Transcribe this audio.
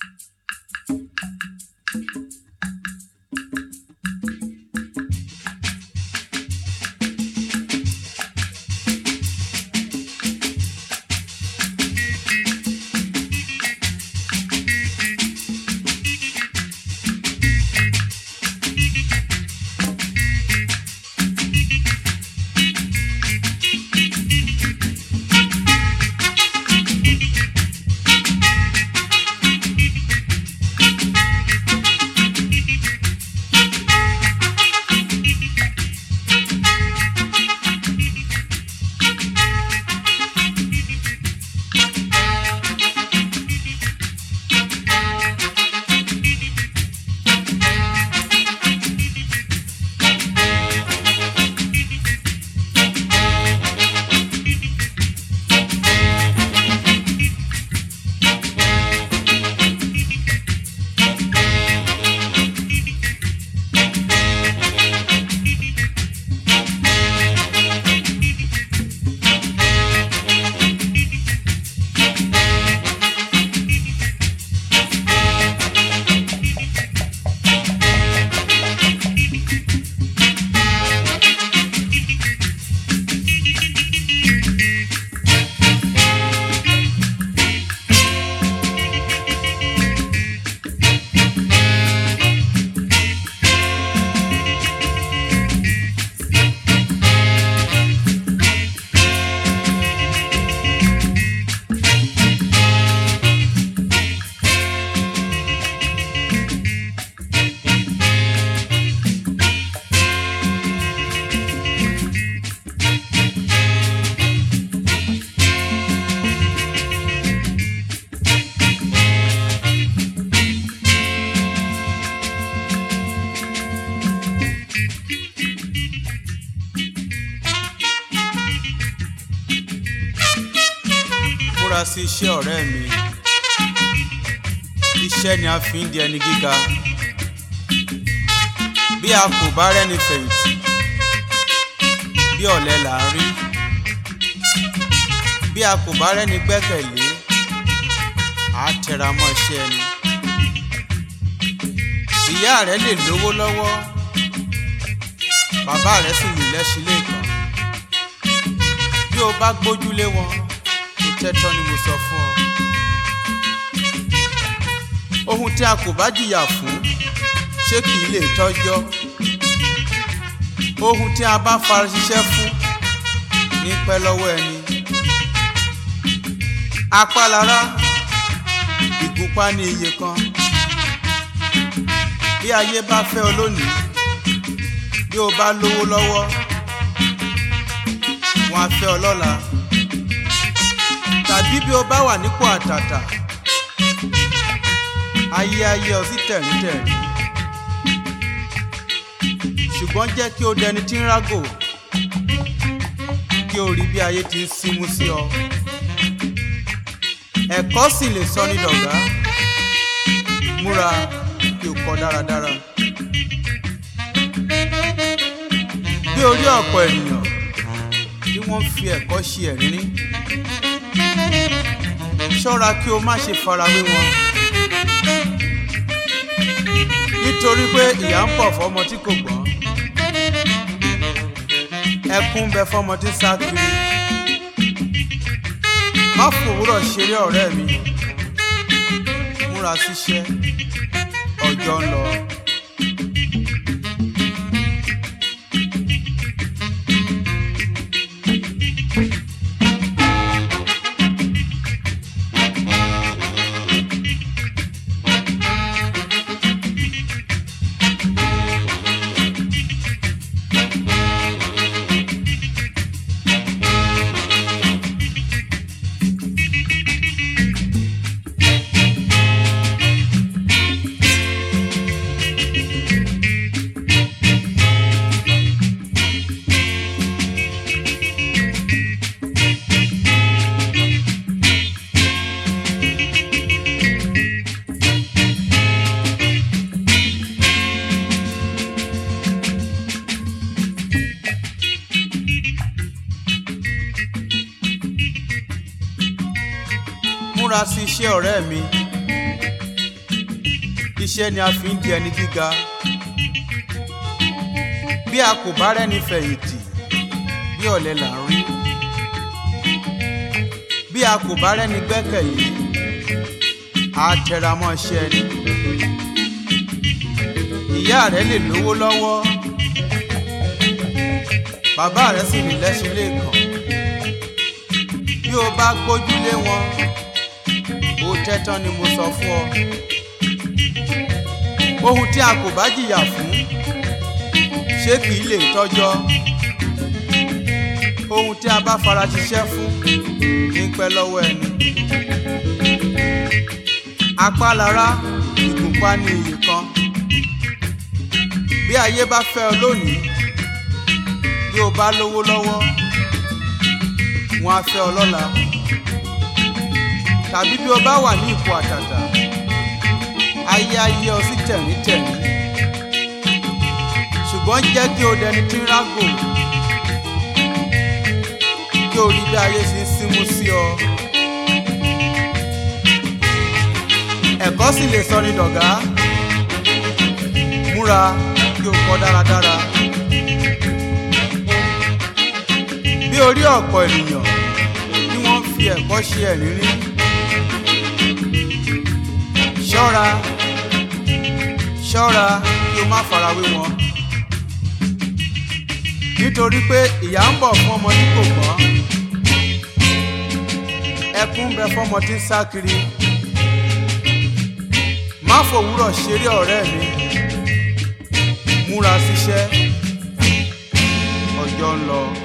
múra sí iṣẹ́ ọ̀rẹ́ mi. Iṣẹ́ ni a fi ń di ẹni gíga. Bí a kò bá rẹ́ni fẹ̀yìntì, bí ọ̀lẹ là ń rí. Bí a kò bá rẹ́ni gbẹ́kẹ̀lé, à á tẹra mọ́ iṣẹ́ ẹni. Ìyá rẹ lè lówó lọ́wọ́, bàbá rẹ sì lù lẹ́ṣin lẹ́ẹ̀kan. Bí o bá gbójúlé wọn, kò tẹ́tọ́ ni mo sọ fún ọ. Ohun tí a kò bá jìyà fún, ṣé kì í lè tọ́jọ́? Ohun tí a bá fara ṣiṣẹ́ fún, ní pẹ́ lọ́wọ́ ẹni. Apálára, ìgúnpá ní iye kan. Bí ayé bá fẹ́ ọ lónìí, bí o bá lówó lọ́wọ́, wọn á fẹ́ ọ lọ́la. Tàbí bí o bá wà nípò àtàtà, ayé ọ sí tẹ̀ríntẹ̀rín. Ṣùgbọ́n jẹ́ kí o dẹni tí ń rágò, kí o rí bí ayé ti ń símú sí ọ. Ẹ̀kọ́ sì lè sọ ní dọ̀gá. Múra kí o kọ dáradára. Bí orí ọ̀pọ̀ ènìyàn tí wọ́n fi ẹ̀kọ́ ṣe ẹ̀rín, ṣọ́ra kí o má ṣe farawé wọn. Nítorí pé ìyà ń pọ̀ fọ́mọ tí kò gbọ́n, ẹkún ń bẹ fọ́mọ tí ń sá kiri. Má fòwúrọ̀ ṣeré ọ̀rẹ́ mi, múra síṣẹ́, ọjọ́ ń lọ. Múra sí iṣẹ́ ọ̀rẹ́ mi. iṣẹ́ ni a fi ń di ẹni gíga. Bí a kò bá rẹ́ni fẹ̀yìntì, bí ọ̀lẹ là ń rí. Bí a kò bá rẹ́ni gbẹ́kẹ̀lé, a tẹra mọ́ iṣẹ́ ni. Ìyá rẹ lè lówó lọ́wọ́, bàbá rẹ sì ní lẹ́ṣin lẹ́ẹ̀kan. Bí o bá gbójúlé wọn, ó tẹ́tán ni mo sọ fún ọ. Ohun tí a kò bá jìyà fún, ṣé kìí lè tọ́jọ́? Ohun tí a bá fara ṣiṣẹ́ fún ní pẹ́ lọ́wọ́ ẹni. Apá lára, ìgúnpá ní iyì kan. Bí ayé bá fẹ́ ọ lónìí, bí o bá lówó lọ́wọ́, wọn á fẹ́ ọ lọ́la. Tàbí bí o bá wà ní ipò àtàtà, ayé ayé ọ sí tẹ̀ríntẹ̀rín. Ṣùgbọ́n jẹ́ kí o dẹni tí ń rágò, kí o rí bí ayé sì ń símú sí ọ. Ẹ̀kọ́ sì lè sọ ní dọ̀gá. Múra kí o kọ́ dáradára. Bí orí ọ̀pọ̀ ènìyàn tí wọ́n fi ẹ̀kọ́ ṣe ẹ̀rírí. Ṣọ́ra, ṣọ́ra kí o má farawé wọn. Nítorí pé ìyà ń bọ̀ fún ọmọ tí kò gbọ́n. Ẹkún ń bẹ fọ́mọ tí ń sá kiri. Má fòwúrọ̀ ṣeré ọ̀rẹ́ mi. Múra síṣẹ́, ọjọ́ ń lọ.